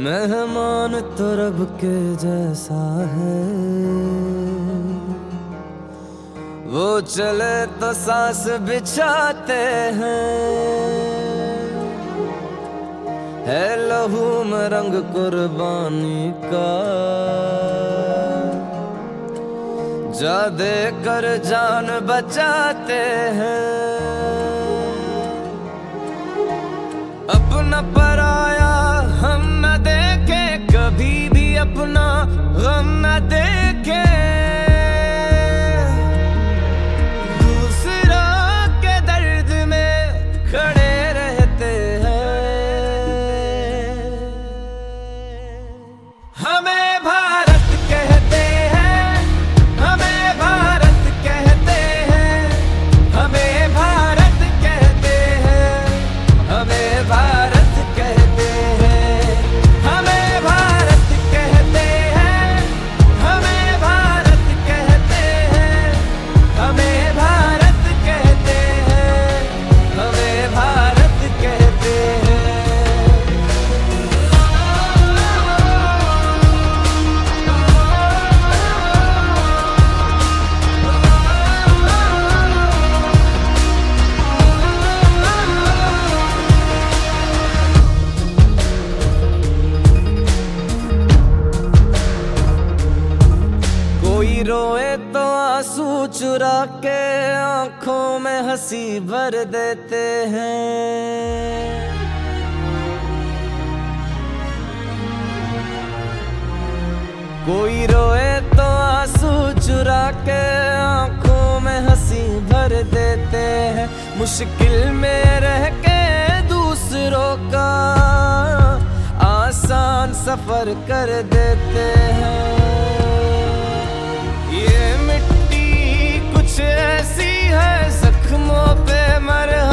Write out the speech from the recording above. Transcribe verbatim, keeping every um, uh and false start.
मेहमान तो रब के जैसा है, वो चले तो सांस बिछाते हैं। है लहू में रंग कुर्बानी का, जा दे कर जान बचाते हैं। अपना पराया हम न देखे, कभी भी अपना गम न देखे। दूसरा के दर्द में खड़े रहते हैं। हमें भारत कहते हैं, हमें भारत कहते हैं, हमें भारत कहते हैं, हमें भारत रोए तो आंसू चुरा के आंखों में हंसी भर देते हैं। कोई रोए तो आंसू चुरा के आंखों में हंसी भर देते हैं। मुश्किल में रह के दूसरों का आसान सफर कर देते हैं। ये मिट्टी कुछ ऐसी है, जख्मों पे मरहम